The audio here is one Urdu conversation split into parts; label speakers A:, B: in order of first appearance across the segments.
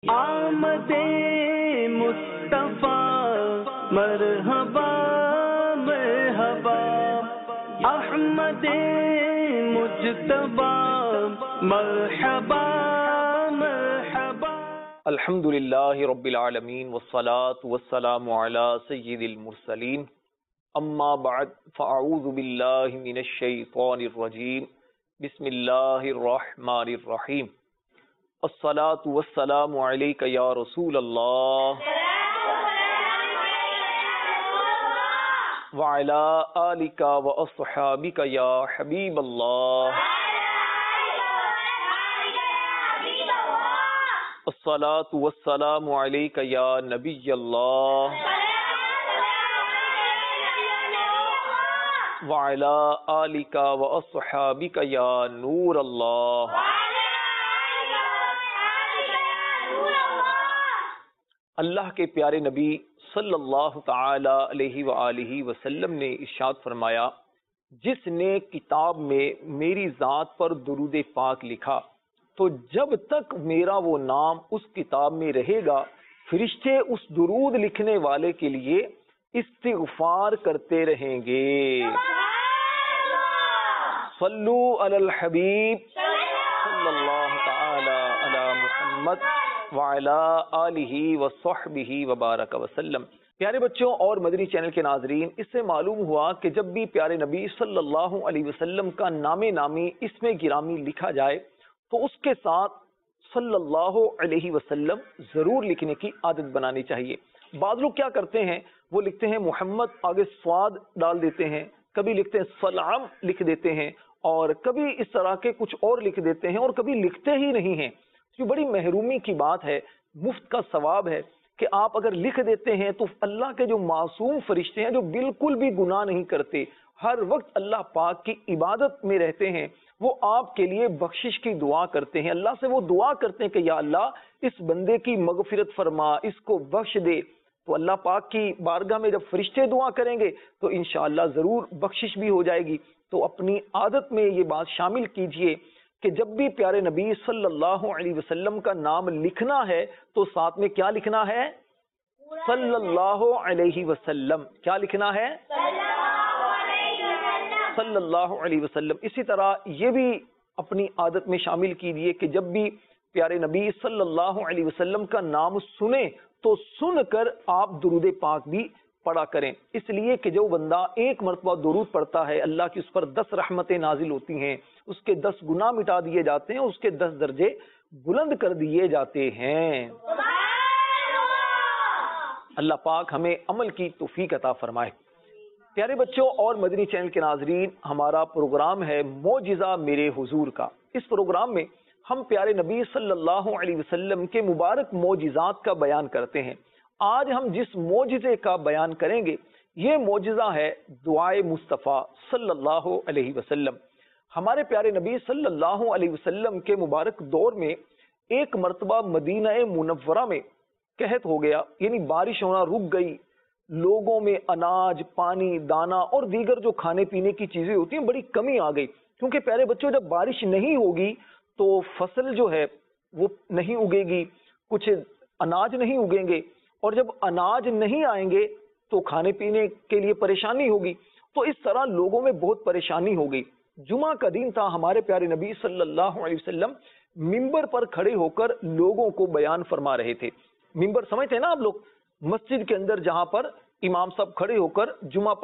A: آمد مصطفیٰ مرحبا مرحبا، احمد مجتبی مرحبا مرحبا۔
B: الحمد للہ رب العالمین والصلاة والسلام علی سید المرسلین، اما بعد فاعوذ باللہ من الشیطان الرجیم، بسم اللہ الرحمن الرحیم۔ الصلاة والسلام علیک یا رسول اللہ وعلی آلک واصحابک یا حبیب اللہ۔ الصلاة والسلام علیک یا نبی اللہ وعلی آلک واصحابک یا نور اللہ۔ اللہ کے پیارے نبی صلی اللہ تعالی علیہ وآلہ وسلم نے ارشاد فرمایا، جس نے کتاب میں میری ذات پر درود پاک لکھا تو جب تک میرا وہ نام اس کتاب میں رہے گا، فرشتے اس درود لکھنے والے کے لیے استغفار کرتے رہیں گے۔ صلو علی الحبیب صلی اللہ تعالی علی محمد وعلی آلہ وصحبہ وبارک وسلم۔ پیارے بچوں اور مدنی چینل کے ناظرین، اس سے معلوم ہوا کہ جب بھی پیارے نبی صلی اللہ علیہ وسلم کا نام نامی اسم گرامی لکھا جائے تو اس کے ساتھ صلی اللہ علیہ وسلم ضرور لکھنے کی عادت بنانی چاہیے۔ بعض لوگ کیا کرتے ہیں، وہ لکھتے ہیں محمد آگے سواد ڈال دیتے ہیں، کبھی لکھتے ہیں سلام لکھ دیتے ہیں، اور کبھی اس طرح کے کچھ اور لکھ دیتے ہیں، اور کبھی لکھتے ہی نہیں ہیں۔ یہ بڑی محرومی کی بات ہے، مفت کا ثواب ہے کہ آپ اگر لکھ دیتے ہیں تو اللہ کے جو معصوم فرشتے ہیں جو بالکل بھی گناہ نہیں کرتے، ہر وقت اللہ پاک کی عبادت میں رہتے ہیں، وہ آپ کے لیے بخشش کی دعا کرتے ہیں، اللہ سے وہ دعا کرتے ہیں کہ یا اللہ اس بندے کی مغفرت فرما، اس کو بخش دے۔ تو اللہ پاک کی بارگاہ میں جب فرشتے دعا کریں گے تو انشاءاللہ ضرور بخشش بھی ہو جائے گی۔ تو اپنی عادت میں یہ بات شامل کیجئے کہ جب بھی پیارے نبی صلی اللہ علیہ وسلم کا نام لکھنا ہے تو ساتھ میں کیا لکھنا ہے؟ صلی اللہ علیہ وسلم۔ کیا لکھنا ہے؟ صلی اللہ علیہ وسلم۔ اسی طرح یہ بھی اپنی عادت میں شامل کیجئے کہ جب بھی پیارے نبی صلی اللہ علیہ وسلم کا نام سنیں تو سن کر آپ درود پاک بھی پڑھا کریں، اس لیے کہ جو بندہ ایک مرتبہ درود پڑھتا ہے اللہ کی اس پر 10 رحمتیں نازل ہوتی ہیں، اس کے 10 گناہ مٹا دیے جاتے ہیں، اس کے 10 درجے بلند کر دیے جاتے ہیں۔ اللہ پاک ہمیں عمل کی توفیق عطا فرمائے۔ پیارے بچوں اور مدنی چینل کے ناظرین، ہمارا پروگرام ہے معجزہ میرے حضور کا۔ اس پروگرام میں ہم پیارے نبی صلی اللہ علیہ وسلم کے مبارک معجزات کا بیان کرتے ہیں۔ آج ہم جس معجزے کا بیان کریں گے یہ معجزہ ہے دعائے مصطفیٰ صلی اللہ علیہ وسلم۔ ہمارے پیارے نبی صلی اللہ علیہ وسلم کے مبارک دور میں ایک مرتبہ مدینہ منورہ میں قحط ہو گیا، یعنی بارش ہونا رک گئی، لوگوں میں اناج، پانی، دانا اور دیگر جو کھانے پینے کی چیزیں ہوتی ہیں بڑی کمی آ گئی، کیونکہ پیارے بچوں جب بارش نہیں ہوگی تو فصل جو ہے وہ نہیں اگے گی، کچھ اناج نہیں اگیں گے، اور جب اناج نہیں آئیں گے تو کھانے پینے کے لیے پریشانی ہوگی۔ تو اس طرح لوگوں میں بہت پریشانی ہو گئی۔ جمعہ کا دن تھا، ہمارے پیارے نبی صلی اللہ علیہ وسلم ممبر پر کھڑے ہو کر لوگوں کو بیان فرما رہے تھے۔ ممبر سمجھتے ہیں نا آپ لوگ، مسجد کے اندر جہاں پر امام صاحب کھڑے ہو کر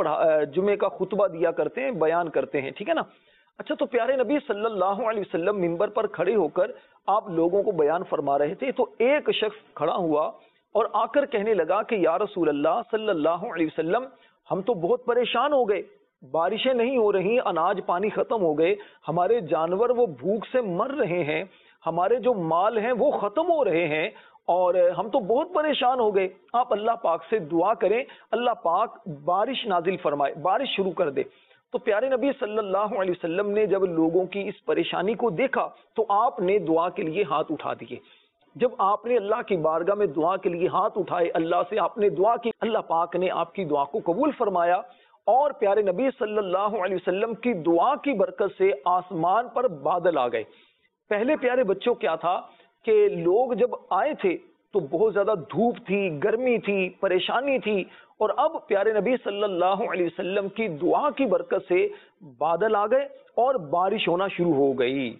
B: جمعے کا خطبہ دیا کرتے ہیں، بیان کرتے ہیں، ٹھیک ہے نا۔ اچھا، تو پیارے نبی صلی اللہ علیہ وسلم ممبر پر کھڑے ہو کر آپ لوگوں کو بیان فرما رہے تھے، تو ایک شخص کھڑا ہوا اور آ کر کہنے لگا کہ یا رسول اللہ صلی اللہ علیہ وسلم، ہم تو بہت پریشان ہو گئے، بارشیں نہیں ہو رہی، اناج پانی ختم ہو گئے، ہمارے جانور وہ بھوک سے مر رہے ہیں، ہمارے جو مال ہیں وہ ختم ہو رہے ہیں، اور ہم تو بہت پریشان ہو گئے۔ آپ اللہ پاک سے دعا کریں، اللہ پاک بارش نازل فرمائے، بارش شروع کر دے۔ تو پیارے نبی صلی اللہ علیہ وسلم نے جب لوگوں کی اس پریشانی کو دیکھا تو آپ نے دعا کے لیے ہاتھ اٹھا دیے۔ جب آپ نے اللہ کی بارگاہ میں دعا کے لیے ہاتھ اٹھائے، اللہ سے آپ نے دعا کی، اللہ پاک نے آپ کی دعا کو قبول فرمایا، اور پیارے نبی صلی اللہ علیہ وسلم کی دعا کی برکت سے آسمان پر بادل آ گئے۔ پہلے پیارے بچوں کیا تھا کہ لوگ جب آئے تھے تو بہت زیادہ دھوپ تھی، گرمی تھی، پریشانی تھی، اور اب پیارے نبی صلی اللہ علیہ وسلم کی دعا کی برکت سے بادل آ گئے اور بارش ہونا شروع ہو گئی۔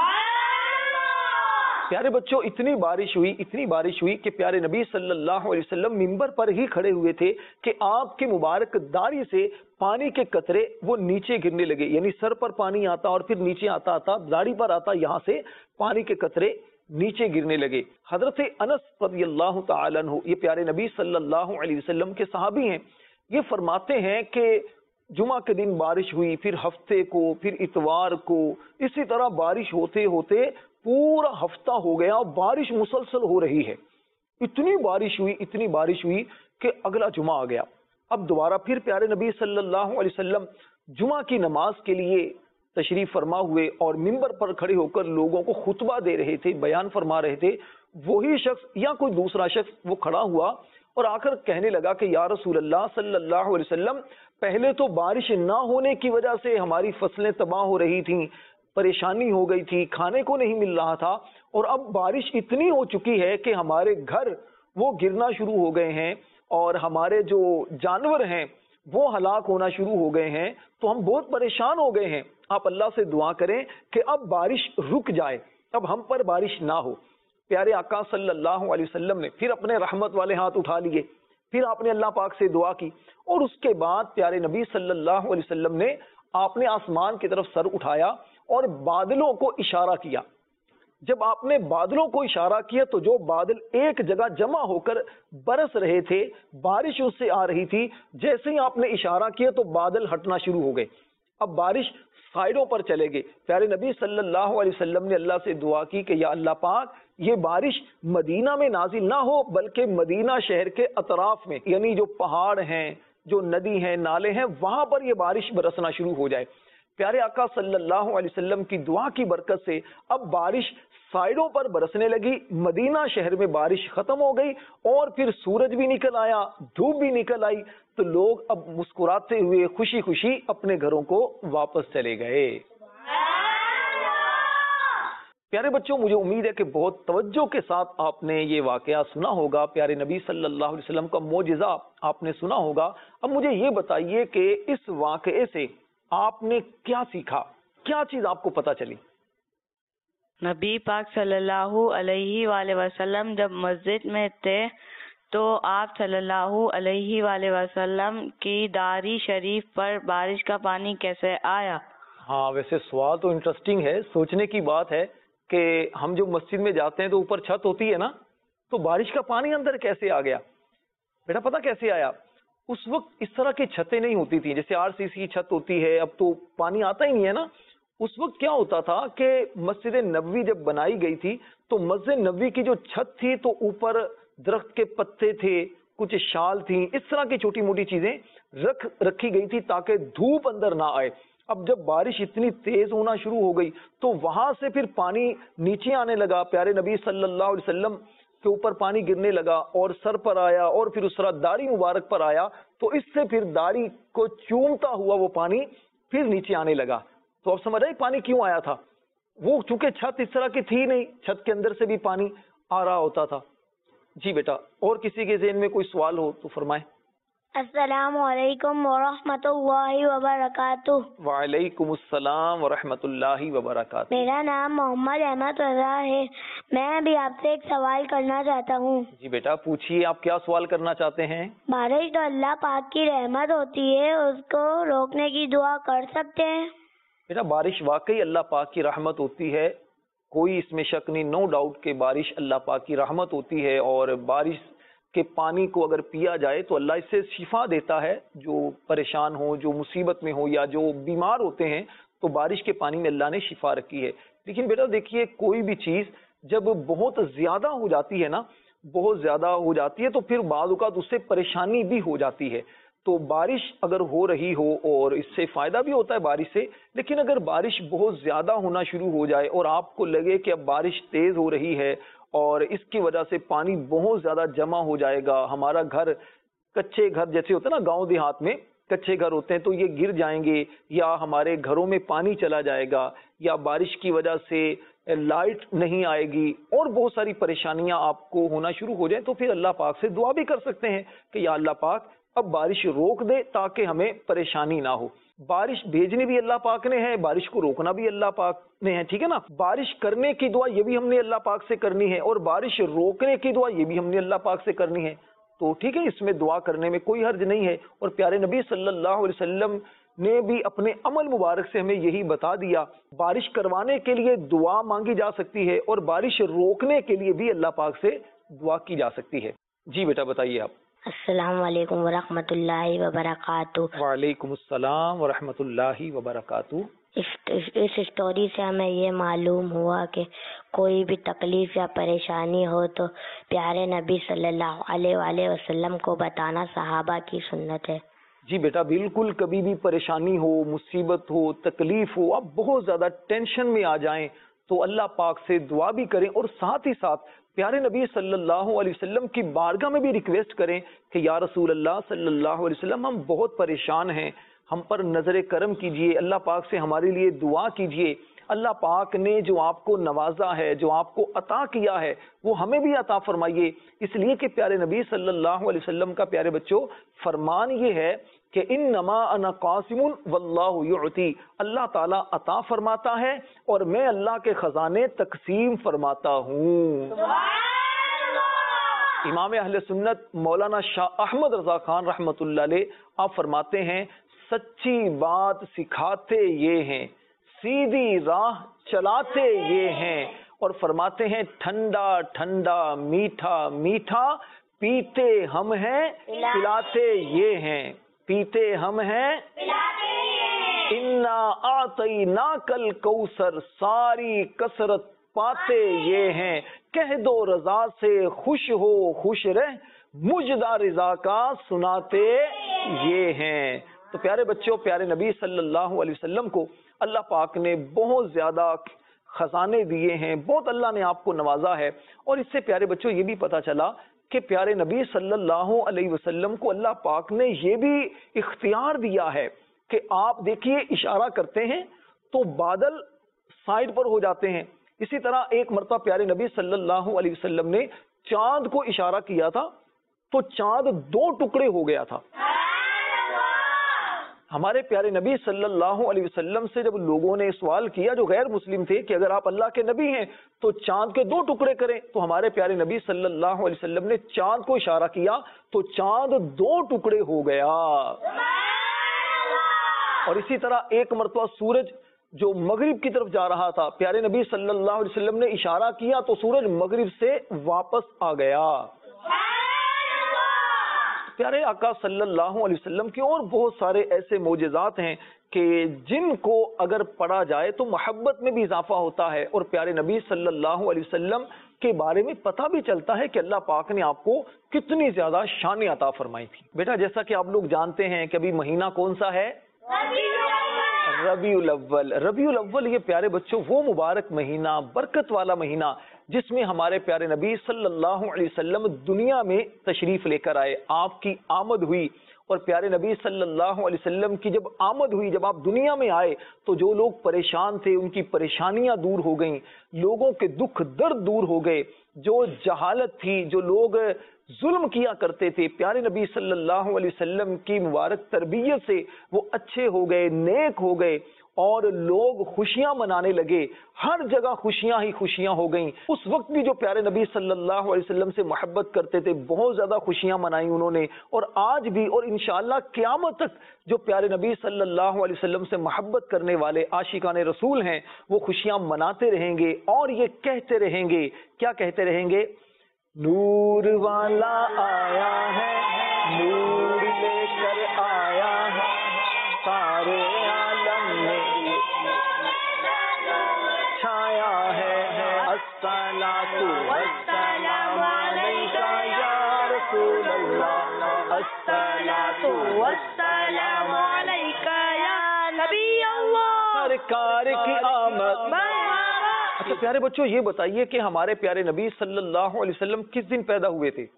B: پیارے بچوں، اتنی بارش ہوئی کہ پیارے نبی صلی اللہ علیہ وسلم منبر پر ہی کھڑے ہوئے تھے کہ آپ کے مبارک داڑھی سے پانی کے قطرے وہ نیچے گرنے لگے، یعنی سر پر پانی آتا اور پھر نیچے آتا داڑھی پر آتا، یہاں سے پانی کے قطرے نیچے گرنے لگے۔ حضرت انس رضی اللہ تعالیٰ عنہ، یہ پیارے نبی صلی اللہ علیہ وسلم کے صحابی ہیں، یہ فرماتے ہیں کہ جمعہ کے دن بارش ہوئی، پھر ہفتے کو، پھر اتوار کو، اسی طرح بارش ہوتے ہوتے پورا ہفتہ ہو گیا اور بارش مسلسل ہو رہی ہے۔ اتنی بارش ہوئی کہ اگلا جمعہ آ گیا۔ اب دوبارہ پھر پیارے نبی صلی اللہ علیہ وسلم جمعہ کی نماز کے لیے تشریف فرما ہوئے اور منبر پر کھڑے ہو کر لوگوں کو خطبہ دے رہے تھے، بیان فرما رہے تھے۔ وہی شخص یا کوئی دوسرا شخص وہ کھڑا ہوا اور آ کر کہنے لگا کہ یا رسول اللہ صلی اللہ علیہ وسلم، پہلے تو بارش نہ ہونے کی وجہ سے ہماری فصلیں تباہ ہو رہی تھیں، پریشانی ہو گئی تھی، کھانے کو نہیں مل رہا تھا، اور اب بارش اتنی ہو چکی ہے کہ ہمارے گھر وہ گرنا شروع ہو گئے ہیں اور ہمارے جو جانور ہیں وہ ہلاک ہونا شروع ہو گئے ہیں، تو ہم بہت پریشان ہو گئے ہیں۔ آپ اللہ سے دعا کریں کہ اب بارش رک جائے، اب ہم پر بارش نہ ہو۔ پیارے آقا صلی اللہ علیہ وسلم نے پھر اپنے رحمت والے ہاتھ اٹھا لیے، پھر آپ نے اللہ پاک سے دعا کی، اور اس کے بعد پیارے نبی صلی اللہ علیہ وسلم نے آپ نے آسمان کی طرف سر اٹھایا اور بادلوں کو اشارہ کیا۔ جب آپ نے بادلوں کو اشارہ کیا تو جو بادل ایک جگہ جمع ہو کر برس رہے تھے، بارش اس سے آ رہی تھی، جیسے ہی آپ نے اشارہ کیا تو بادل ہٹنا شروع ہو گئے، اب بارش سائڈوں پر چلے گئے۔ پیارے نبی صلی اللہ علیہ وسلم نے اللہ سے دعا کی کہ یا اللہ پاک، یہ بارش مدینہ میں نازل نہ ہو بلکہ مدینہ شہر کے اطراف میں، یعنی جو پہاڑ ہیں، جو ندی ہیں، نالے ہیں، وہاں پر یہ بارش برسنا شروع ہو جائے۔ پیارے آقا صلی اللہ علیہ وسلم کی دعا کی برکت سے اب بارش سائڈوں پر برسنے لگی، مدینہ شہر میں بارش ختم ہو گئی، اور پھر سورج بھی نکل آیا، دھوپ بھی نکل آئی، تو لوگ اب مسکراتے ہوئے خوشی خوشی اپنے گھروں کو واپس چلے گئے۔ پیارے بچوں، مجھے امید ہے کہ بہت توجہ کے ساتھ آپ نے یہ واقعہ سنا ہوگا، پیارے نبی صلی اللہ علیہ وسلم کا معجزہ آپ نے سنا ہوگا۔ اب مجھے یہ بتائیے کہ اس واقعے سے آپ نے کیا سیکھا، کیا چیز آپ کو پتہ چلی؟
C: نبی پاک صلی اللہ علیہ وآلہ وسلم جب مسجد میں تھے تو آپ صلی اللہ علیہ وآلہ وسلم کی داڑھی شریف پر بارش کا پانی کیسے آیا؟
B: ہاں، ویسے سوال تو انٹرسٹنگ ہے، سوچنے کی بات ہے کہ ہم جو مسجد میں جاتے ہیں تو اوپر چھت ہوتی ہے نا، تو بارش کا پانی اندر کیسے آ گیا؟ بیٹا پتہ کیسے آیا؟ اس وقت اس طرح کی چھتیں نہیں ہوتی تھیں، جیسے RCC کی چھت ہوتی ہے، اب تو پانی آتا ہی نہیں ہے نا۔ اس وقت کیا ہوتا تھا کہ مسجد نبوی جب بنائی گئی تھی تو مسجد نبوی کی جو چھت تھی تو اوپر درخت کے پتے تھے، کچھ شال تھیں، اس طرح کی چھوٹی موٹی چیزیں رکھی گئی تھی تاکہ دھوپ اندر نہ آئے۔ اب جب بارش اتنی تیز ہونا شروع ہو گئی تو وہاں سے پھر پانی نیچے آنے لگا، پیارے نبی صلی اللہ علیہ وسلم کے اوپر پانی گرنے لگا اور سر پر آیا اور پھر اس طرح داڑھی مبارک پر آیا، تو اس سے پھر داڑھی کو چومتا ہوا وہ پانی پھر نیچے آنے لگا۔ تو اب سمجھ آئی پانی کیوں آیا تھا؟ وہ چونکہ چھت اس طرح کی تھی نہیں، چھت کے اندر سے بھی پانی آ رہا ہوتا تھا۔ جی بیٹا، اور کسی کے ذہن میں کوئی سوال ہو تو فرمائیں۔
D: السلام علیکم ورحمۃ اللہ وبرکاتہ۔
B: وعلیکم السلام ورحمۃ اللہ وبرکاتہ۔
D: میرا نام محمد احمد رضا ہے، میں بھی آپ سے ایک سوال کرنا چاہتا ہوں۔
B: جی بیٹا پوچھیے، آپ کیا سوال کرنا چاہتے ہیں؟
D: بارش تو اللہ پاک کی رحمت ہوتی ہے، اس کو روکنے کی دعا کر سکتے ہیں؟
B: بیٹا بارش واقعی اللہ پاک کی رحمت ہوتی ہے، کوئی اس میں شک نہیں، نو ڈاؤٹ کہ بارش اللہ پاک کی رحمت ہوتی ہے، اور بارش کے پانی کو اگر پیا جائے تو اللہ اس سے شفا دیتا ہے، جو پریشان ہو، جو مصیبت میں ہو یا جو بیمار ہوتے ہیں تو بارش کے پانی میں اللہ نے شفا رکھی ہے۔ لیکن بیٹا دیکھیے، کوئی بھی چیز جب بہت زیادہ ہو جاتی ہے نا، بہت زیادہ ہو جاتی ہے تو پھر بعض اوقات اس سے پریشانی بھی ہو جاتی ہے۔ تو بارش اگر ہو رہی ہو اور اس سے فائدہ بھی ہوتا ہے بارش سے، لیکن اگر بارش بہت زیادہ ہونا شروع ہو جائے اور آپ کو لگے کہ اب بارش تیز ہو رہی ہے اور اس کی وجہ سے پانی بہت زیادہ جمع ہو جائے گا، ہمارا گھر، کچے گھر جیسے ہوتے ہیں نا گاؤں دیہات میں کچے گھر ہوتے ہیں، تو یہ گر جائیں گے، یا ہمارے گھروں میں پانی چلا جائے گا، یا بارش کی وجہ سے لائٹ نہیں آئے گی اور بہت ساری پریشانیاں آپ کو ہونا شروع ہو جائیں، تو پھر اللہ پاک سے دعا بھی کر سکتے ہیں کہ یا اللہ پاک اب بارش روک دے تاکہ ہمیں پریشانی نہ ہو۔ بارش بھیجنی بھی اللہ پاک نے ہے، بارش کو روکنا بھی اللہ پاک نے ہے، ٹھیک ہے نا۔ بارش کرنے کی دعا یہ بھی ہم نے اللہ پاک سے کرنی ہے، اور بارش روکنے کی دعا یہ بھی ہم نے اللہ پاک سے کرنی ہے، تو ٹھیک ہے، اس میں دعا کرنے میں کوئی حرج نہیں ہے۔ اور پیارے نبی صلی اللہ علیہ وسلم نے بھی اپنے عمل مبارک سے ہمیں یہی بتا دیا، بارش کروانے کے لیے دعا مانگی جا سکتی ہے اور بارش روکنے کے لیے بھی اللہ پاک سے دعا کی جا سکتی ہے۔ جی بیٹا بتائیے آپ۔
D: السلام علیکم ورحمۃ اللہ وبرکاتہ۔
B: وعلیکم السلام ورحمۃ اللہ وبرکاتہ۔
D: اس اسٹوری سے ہمیں یہ معلوم ہوا کہ کوئی بھی تکلیف یا پریشانی ہو تو پیارے نبی صلی اللہ علیہ وآلہ وسلم کو بتانا صحابہ کی سنت ہے۔
B: جی بیٹا بالکل، کبھی بھی پریشانی ہو، مصیبت ہو، تکلیف ہو، آپ بہت زیادہ ٹینشن میں آ جائیں تو اللہ پاک سے دعا بھی کریں، اور ساتھ ہی ساتھ پیارے نبی صلی اللہ علیہ وسلم کی بارگاہ میں بھی ریکویسٹ کریں کہ یا رسول اللہ صلی اللہ علیہ وسلم ہم بہت پریشان ہیں، ہم پر نظر کرم کیجئے، اللہ پاک سے ہمارے لیے دعا کیجئے۔ اللہ پاک نے جو آپ کو نوازا ہے، جو آپ کو عطا کیا ہے، وہ ہمیں بھی عطا فرمائیے۔ اس لیے کہ پیارے نبی صلی اللہ علیہ وسلم کا پیارے بچوں فرمان یہ ہے کہ انما انا قاسم واللہ یعطی، اللہ تعالیٰ عطا فرماتا ہے اور میں اللہ کے خزانے تقسیم فرماتا ہوں۔ امام اہل سنت مولانا شاہ احمد رضا خان رحمۃ اللہ علیہ آپ فرماتے ہیں، سچی بات سکھاتے یہ ہیں، سیدھی راہ چلاتے یہ ہیں، اور فرماتے ہیں ٹھنڈا ٹھنڈا میٹھا میٹھا پیتے ہم ہیں پلاتے یہ ہیں، پیتے ہم ہیں انا اعطیناک الکوثر، ساری کثرت پاتے یہ ہیں، کہہ دو رضا سے خوش ہو خوش رہ، مجدہ رضا کا سناتے یہ ہیں۔ تو پیارے بچوں، پیارے نبی صلی اللہ علیہ وسلم کو اللہ پاک نے بہت زیادہ خزانے دیے ہیں، بہت اللہ نے آپ کو نوازا ہے، اور اس سے پیارے بچوں یہ بھی پتا چلا کہ پیارے نبی صلی اللہ علیہ وسلم کو اللہ پاک نے یہ بھی اختیار دیا ہے کہ آپ دیکھیے اشارہ کرتے ہیں تو بادل سائڈ پر ہو جاتے ہیں۔ اسی طرح ایک مرتبہ پیارے نبی صلی اللہ علیہ وسلم نے چاند کو اشارہ کیا تھا تو چاند دو ٹکڑے ہو گیا تھا۔ ہمارے پیارے نبی صلی اللہ علیہ وسلم سے جب لوگوں نے سوال کیا جو غیر مسلم تھے کہ اگر آپ اللہ کے نبی ہیں تو چاند کے دو ٹکڑے کریں، تو ہمارے پیارے نبی صلی اللہ علیہ وسلم نے چاند کو اشارہ کیا تو چاند دو ٹکڑے ہو گیا۔ اور اسی طرح ایک مرتبہ سورج جو مغرب کی طرف جا رہا تھا، پیارے نبی صلی اللہ علیہ وسلم نے اشارہ کیا تو سورج مغرب سے واپس آ گیا۔ پیارے آقا صلی اللہ علیہ وسلم کے اور بہت سارے ایسے معجزات ہیں کہ جن کو اگر پڑھا جائے تو محبت میں بھی اضافہ ہوتا ہے، اور پیارے نبی صلی اللہ علیہ وسلم کے بارے میں پتہ بھی چلتا ہے کہ اللہ پاک نے آپ کو کتنی زیادہ شان عطا فرمائی تھی۔ بیٹا جیسا کہ آپ لوگ جانتے ہیں کہ ابھی مہینہ کون سا ہے؟ ربیع الاول۔ ربیع الاول یہ پیارے بچوں وہ مبارک مہینہ، برکت والا مہینہ جس میں ہمارے پیارے نبی صلی اللہ علیہ وسلم دنیا میں تشریف لے کر آئے، آپ کی آمد ہوئی، اور پیارے نبی صلی اللہ علیہ وسلم کی جب آمد ہوئی، جب آپ دنیا میں آئے تو جو لوگ پریشان تھے ان کی پریشانیاں دور ہو گئیں، لوگوں کے دکھ درد دور ہو گئے، جو جہالت تھی، جو لوگ ظلم کیا کرتے تھے، پیارے نبی صلی اللہ علیہ وسلم کی مبارک تربیت سے وہ اچھے ہو گئے، نیک ہو گئے، اور لوگ خوشیاں منانے لگے، ہر جگہ خوشیاں ہی خوشیاں ہو گئیں۔ اس وقت بھی جو پیارے نبی صلی اللہ علیہ وسلم سے محبت کرتے تھے بہت زیادہ خوشیاں منائیں انہوں نے، اور آج بھی اور انشاءاللہ قیامت تک جو پیارے نبی صلی اللہ علیہ وسلم سے محبت کرنے والے عاشقان رسول ہیں وہ خوشیاں مناتے رہیں گے، اور یہ کہتے رہیں گے، کیا کہتے رہیں گے؟ نور والا آیا ہے، نور لے کر آیا ہے، سارے عالم میں چھایا ہے، الصلاۃ والسلام علیک یا رسول اللہ، الصلاۃ والسلام علیک یا نبی اللہ، سرکار کی آمد۔ اچھا پیارے بچوں یہ بتائیے کہ ہمارے پیارے نبی صلی اللہ علیہ وسلم کس دن پیدا ہوئے تھے؟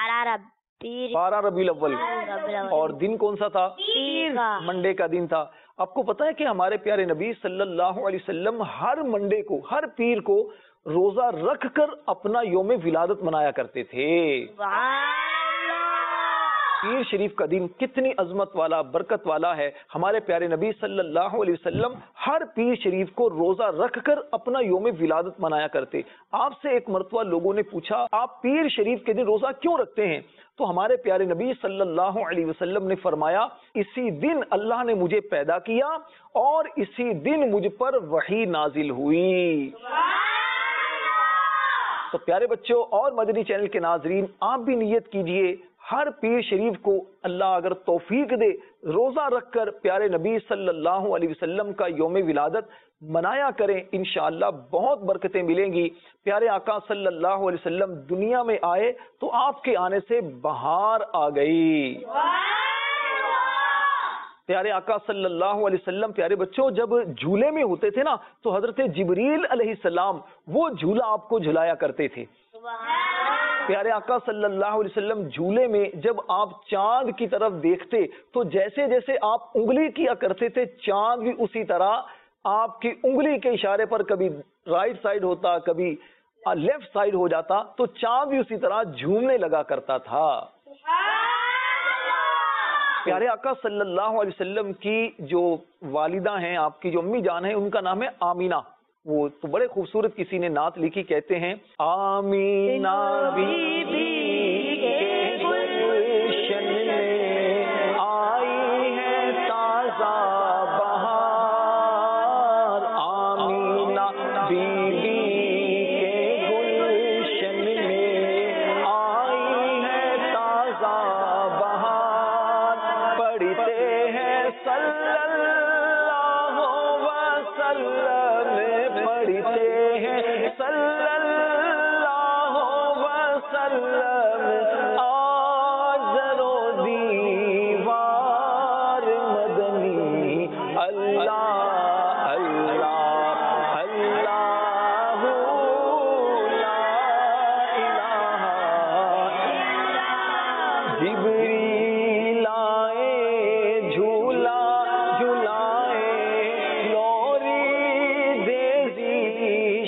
B: 12 ربیع الاول، اور دن کون سا تھا؟ منڈے کا دن تھا۔ آپ کو پتا ہے کہ ہمارے پیارے نبی صلی اللہ علیہ وسلم ہر منڈے کو، ہر پیر کو روزہ رکھ کر اپنا یوم ولادت منایا کرتے تھے۔ پیر شریف کا دن کتنی عظمت والا، برکت والا ہے۔ ہمارے پیارے نبی صلی اللہ علیہ وسلم ہر پیر شریف کو روزہ رکھ کر اپنا یوم ولادت منایا کرتے۔ آپ سے ایک مرتبہ لوگوں نے پوچھا آپ پیر شریف کے دن روزہ کیوں رکھتے ہیں؟ تو ہمارے پیارے نبی صلی اللہ علیہ وسلم نے فرمایا اسی دن اللہ نے مجھے پیدا کیا اور اسی دن مجھ پر وحی نازل ہوئی۔ تو پیارے بچوں اور مدنی چینل کے ناظرین، آپ بھی نیت کیجئے ہر پیر شریف کو اللہ اگر توفیق دے روزہ رکھ کر پیارے نبی صلی اللہ علیہ وسلم کا یوم ولادت منایا کریں، انشاءاللہ بہت برکتیں ملیں گی۔ پیارے آقا صلی اللہ علیہ وسلم دنیا میں آئے تو آپ کے آنے سے بہار آ گئی۔ پیارے آقا صلی اللہ علیہ وسلم پیارے بچوں جب جھولے میں ہوتے تھے نا تو حضرت جبریل علیہ السلام وہ جھولا آپ کو جھلایا کرتے تھے۔ پیارے آقا صلی اللہ علیہ وسلم جھولے میں جب آپ چاند کی طرف دیکھتے تو جیسے جیسے آپ انگلی کیا کرتے تھے چاند بھی اسی طرح آپ کی انگلی کے اشارے پر کبھی رائٹ سائڈ ہوتا، کبھی لیفٹ سائڈ ہو جاتا، تو چاند بھی اسی طرح جھومنے لگا کرتا تھا۔ پیارے آقا صلی اللہ علیہ وسلم کی جو والدہ ہیں، آپ کی جو امی جان ہیں، ان کا نام ہے آمینہ۔ وہ تو بڑے خوبصورت کسی نے نعت لکھی، کہتے ہیں آمینہ بی بی کے گلشن میں آئی ہے تازہ بہار، آمینہ بی بی کے گلشن میں آئی ہے تازہ بہار، پڑھتے ہیں صلی اللہ وسلم، پڑھتے ہیں صلی اللہ وسلم، آج رو دیوار مدنی، اللہ اللہ اللہ لا الہ، جبریل آئے جھولا جھلائے لوری دے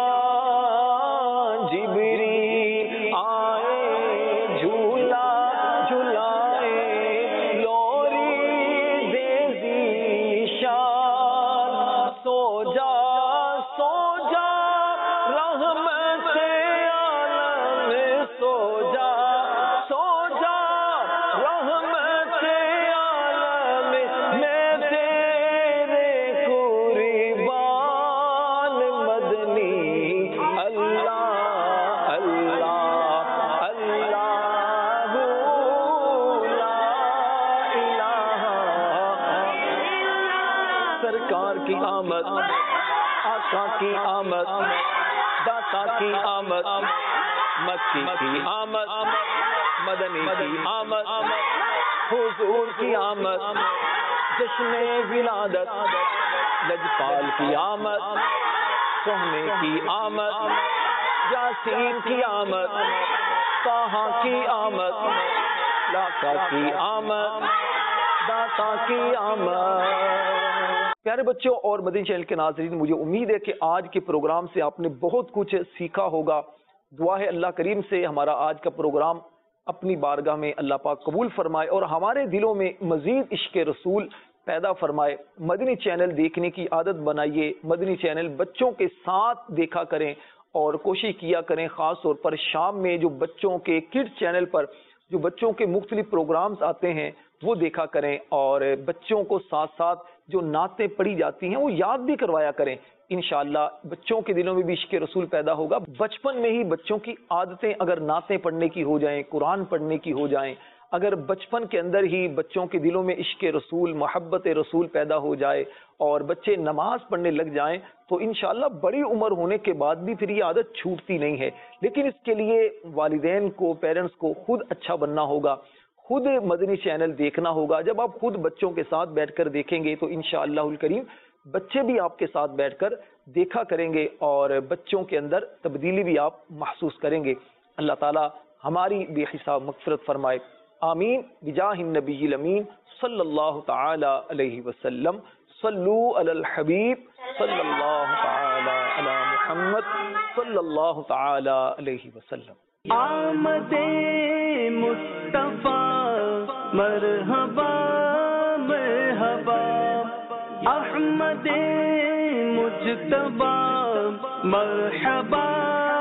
B: شان، جبریل آئے جھولا جھلائے لوری دے شان، سو جا رحمت عالم، سو جا رحمت عالم، میں تیرے قربان مدنی، اللہ اللہ اللہ لا الہ، سرکار کی آمد، آقا کی آمد، داتا کی آمد، مکی کی آمد، مدنی کی آمد، حضور کی آمد، جشن ولادت، لجپال کی آمد، کوہنے کی آمد، یاسین کی آمد، طٰہٰ کی آمد، لاقا کی آمد، داتا کی آمد۔ پیارے بچوں اور مدنی چینل کے ناظرین، مجھے امید ہے کہ آج کے پروگرام سے آپ نے بہت کچھ سیکھا ہوگا۔ دعا ہے اللہ کریم سے ہمارا آج کا پروگرام اپنی بارگاہ میں اللہ پاک قبول فرمائے اور ہمارے دلوں میں مزید عشق رسول پیدا فرمائے۔ مدنی چینل دیکھنے کی عادت بنائیے، مدنی چینل بچوں کے ساتھ دیکھا کریں اور کوشش کیا کریں خاص طور پر شام میں جو بچوں کے کڈز چینل پر جو بچوں کے مختلف پروگرامز آتے ہیں وہ دیکھا کریں، اور بچوں کو ساتھ ساتھ جو نعتیں پڑھی جاتی ہیں وہ یاد بھی کروایا کریں۔ انشاءاللہ بچوں کے دلوں میں بھی عشق رسول پیدا ہوگا۔ بچپن میں ہی بچوں کی عادتیں اگر نعتیں پڑھنے کی ہو جائیں، قرآن پڑھنے کی ہو جائیں، اگر بچپن کے اندر ہی بچوں کے دلوں میں عشق رسول، محبت رسول پیدا ہو جائے اور بچے نماز پڑھنے لگ جائیں تو انشاءاللہ بڑی عمر ہونے کے بعد بھی پھر یہ عادت چھوٹتی نہیں ہے۔ لیکن اس کے لیے والدین کو، پیرنٹس کو خود اچھا بننا ہوگا، خود مدنی چینل دیکھنا ہوگا۔ جب آپ خود بچوں کے ساتھ بیٹھ کر دیکھیں گے تو انشاءاللہ الکریم بچے بھی آپ کے ساتھ بیٹھ کر دیکھا کریں گے اور بچوں کے اندر تبدیلی بھی آپ محسوس کریں گے۔ اللہ تعالی ہماری بے حساب مغفرت فرمائے۔ آمین بجاہ النبی الامین صلی اللہ تعالی علیہ وسلم. صلو علی الحبیب صلی اللہ تعالی علی محمد صلی اللہ تعالی علیہ وسلم.
A: آمد مصطفیٰ مرحبا مرحبا، احمد مجتبی مرحبا